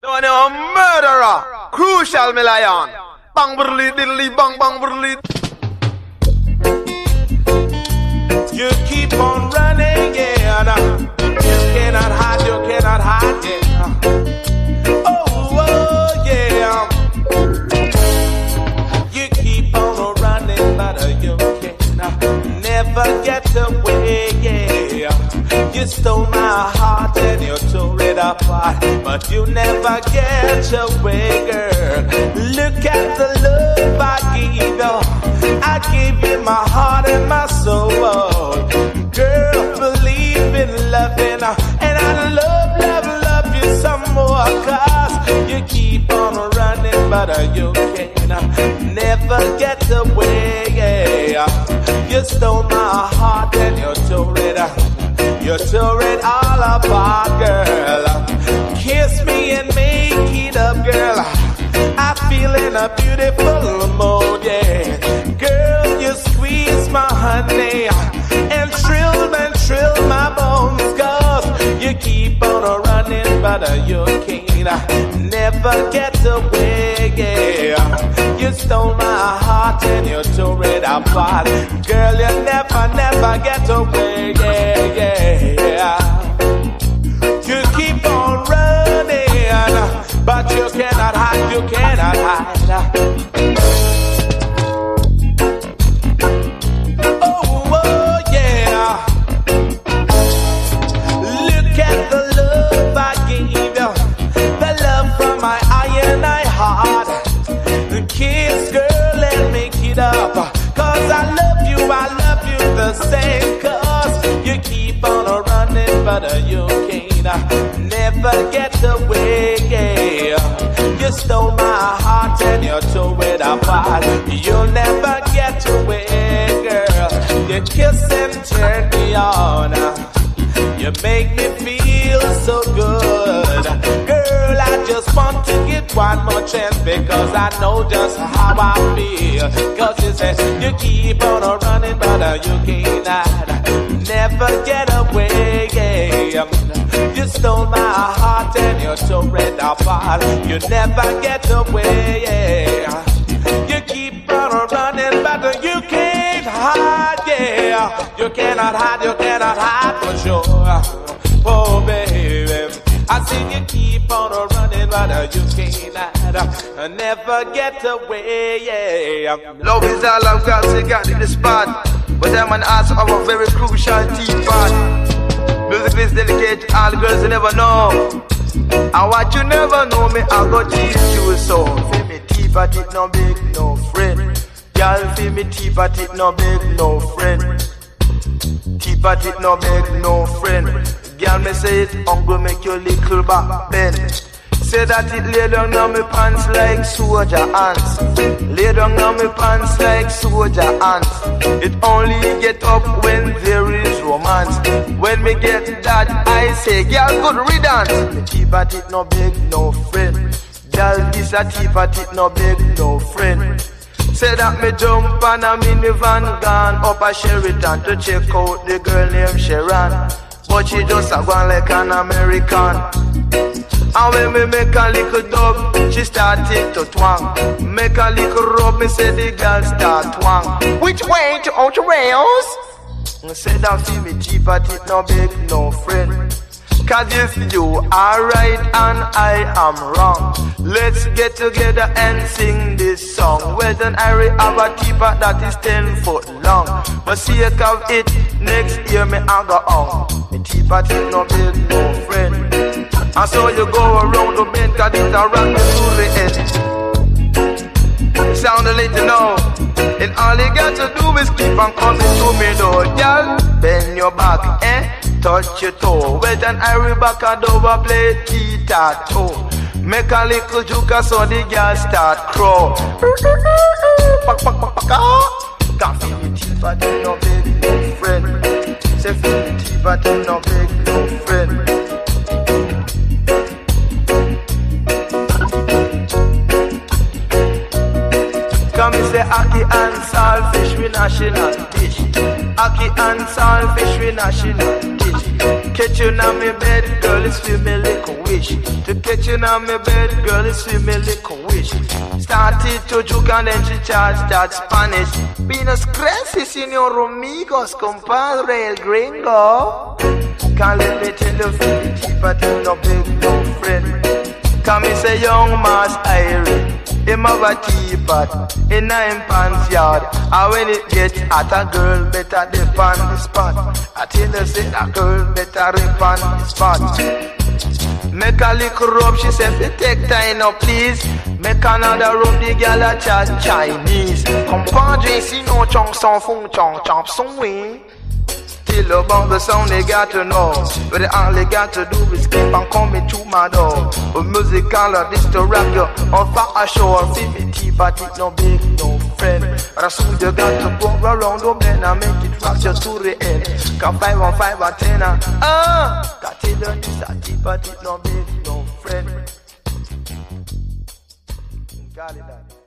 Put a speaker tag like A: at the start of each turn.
A: No, no, murderer. Crucial, me lion. Bang, brrrly, diddly, bang, bang, brrrly.
B: You keep on running, yeah. You cannot hide, yeah. Oh, yeah. You keep on running, but you can never get away, yeah. You stole my heart and you tore it apart, but you never get away, girl. Look at the love I gave you. I gave you my heart and my soul. Girl, believe in loving, and I love you some more. Cause you keep on running, but you can never get away, yeah. You stole my heart and you tore it all apart, girl. Kiss me and make it up, girl. I feel in a beautiful mood, yeah. Girl, you squeeze my honey and thrill my bones. Cause you keep on running, but you can't never get away, yeah. You stole my heart and you tore it apart. Girl, you never get away, yeah. You keep on running, but you cannot hide. Oh, yeah. Look at the love I gave you, the love from my iron heart. Kiss, girl, and make it up. Cause I love you the same. Cause you keep on running, but you can't never get away, yeah. You stole my heart and you tore it apart. You'll never get away, girl. You kiss and turn me on. You make me feel so good. Girl, I just want to get one more chance, because I know just how I feel. Cause you say you keep on running, but you can't never get away, yeah. You stole my heart and you tore it apart. You never get away, yeah. You keep on running, but you can't hide, yeah. You cannot hide for sure. Oh, baby, I see you keep on running, but you can't never get away, yeah.
A: Love is all I've got, so got in the spot. But I'm an answer of a very crucial teapot. Music is dedicated to all the girls you never know. And what you never know, me, I go teach you so. Feel me teapot, it no big, no friend. Y'all feel me teapot, it no big, no friend. Teapot, it no big, no friend. Girl, me say it, uncle, make your little back bend. Say that it lay down on me pants like soldier ants. Lay down on me pants like soldier ants. It only get up when there is romance. When me get that, I say, girl, good riddance. Me teapot it no big, no friend. Girl, this a teapot it no big, no friend. Say that me jump on a minivan, gone up a Sheraton to check out the girl named Sharon. But she just a gone like an American. And when me make a little dub, she started to twang. Make a little rub, me say the girl start twang. Which way to out your rails? Me say that feel me teapot it no big, no friend. Cause if you are right and I am wrong, let's get together and sing this song. Well then I have a teapot that is 10 foot long. But sake of it, next year me I go on. Me teapot it no big, no friend. And so you go around the bend, cause it a rock you to the end. Sound a little now, and all you got to do is keep on coming to me though. Y'all, bend your back, touch your toe. Well then I will back a door, play tea-ta-toe. Make a little juke so the girl start crow. Can't feel me teeth, but no big, no friend. Say feel me teeth, but no big, no friend. Come say ackee and saltfish we national dish. Ackee and saltfish we national dish. catch you on my bed, girl, it's for me like a wish. To catch you on my bed, girl, it's for me like a wish. Started to joke and then she charged that Spanish. Pinos creces, señor amigos, compadre, el gringo. Can't let me tell you, feel cheaper than no big no friend. Come and say young Mass Irie. Him have a teapot in a him pants yard. And when it gets hot, a girl better dip on the spot. I tell you, say a girl better rip on the spot. Make a little rub, she said, you take time now, please. Make another rub, the girl a chat Chinese. Compadre, si no chong son fung chong chop some way. Till about the sound they got to know. But all they got to do is keep on coming to my door. A musical or this to rap you on far ashore. 50 but it no big, no friend. But as soon you got to go around the bend and make it rock you to the end. Can 5 on 5 or 10 got to learn this but it no big, no friend. Got it,